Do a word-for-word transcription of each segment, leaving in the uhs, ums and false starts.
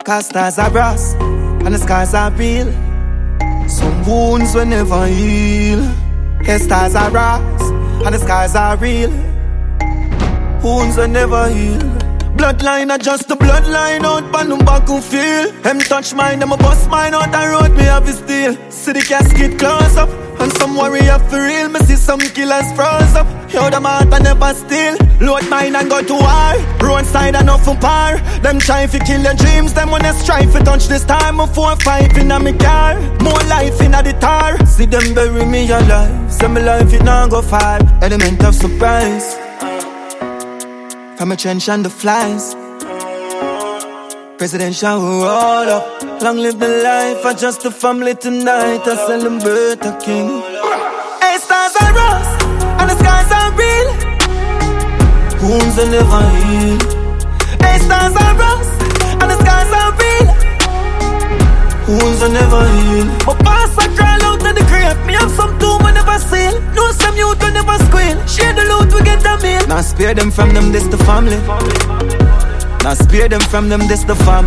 Cause stars are brass and the scars are real. Some wounds will never heal. Hey, stars are brass and the scars are real. Wounds will never heal. Bloodline are just the bloodline out on the battlefield. Them touch mine, them a bust mine out the road, me have to steal. See the casket close up, and some warrior for real. Me see some killers froze up. Yo, them heart I never steal. Load mine and go to war. Roadside enough for par. Them try to kill your dreams, them wanna strive to touch this time. A four five in a me car, more life in a the tar. See them bury me alive, say me life it now go far. Element of surprise from a trench and the flies. Presidential will roll up. Long live the life, I just a family tonight. I celebrate a king. Hey, stars are rust and the skies are real. Wounds are never heal. Hey, stars are rust and the skies are real. Wounds are never heal. But pass I crawl out of the grave. Me have some tomb I never seal. Know some youth will never squeal. Share the loot, we get a meal. Now spare them from them, this the family. Now spare them from them, this the fam.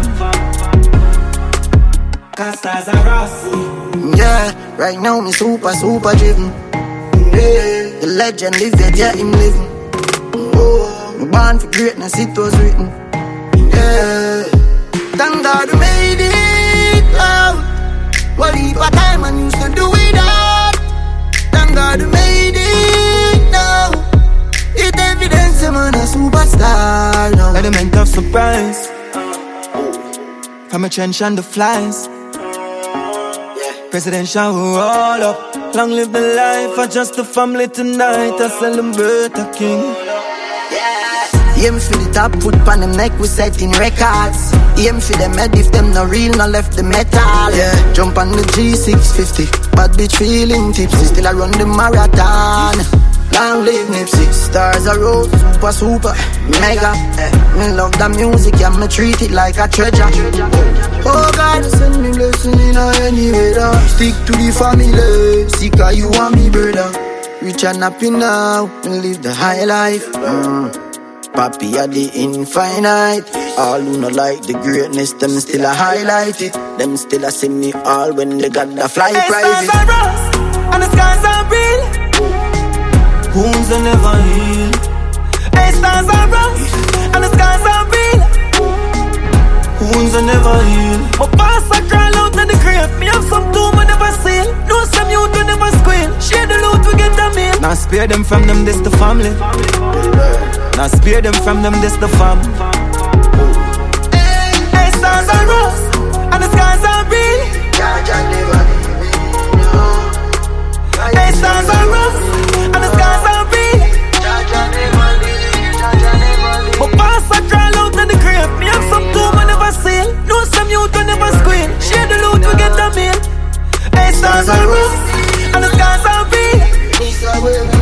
Cause stars are rust. Yeah, right now me super, super driven. Yeah, the legend live yet, yeah, him living. Oh, me born for greatness, it was written. Yeah, thank God we made it out. What heap of time I used to do without. Thank God we made it now. It evidence I'm a superstar now. Element of surprise from a trench and the flies. Presidential will roll up. Long live the life, I just a family tonight. I celebrate a king. Aim for the top, put pan them neck, we setting records. Aim for them head, if them no real, no left the metal. Yeah, jump on the G six fifty, bad bitch feeling tipsy, still I run the marathon. Long live Nipsey, stars are road, super, super, mega. Me love the music, and me treat it like a treasure. Oh God, send me blessing in any weather. Stick to the family, sick are you and me brother. Rich and happy now, and live the high life. Mm. Papi are the infinite. All who not like the greatness, them still a highlight it. Them still a see me all when they got the fly hey, private. Stars are rust and the skies are real. Wounds are never heal. Hey, stars are rust and the skies are real. Wounds are never heal. But pass I crawl out of the grave. Me have some tomb I never seal. Know some youth will never squeal. Share the loot, we get a meal. Now spare them from them, this the family. Now spare them from them, this the fam. Hey, stars are rust and the skies are real. Hey, stars are rust and the skies are real. But pass I crawl out of the grave. Me have some tomb I never seal. Know some youth will never squeal. Share the loot, we get a meal. Hey, stars are rust and the skies are real.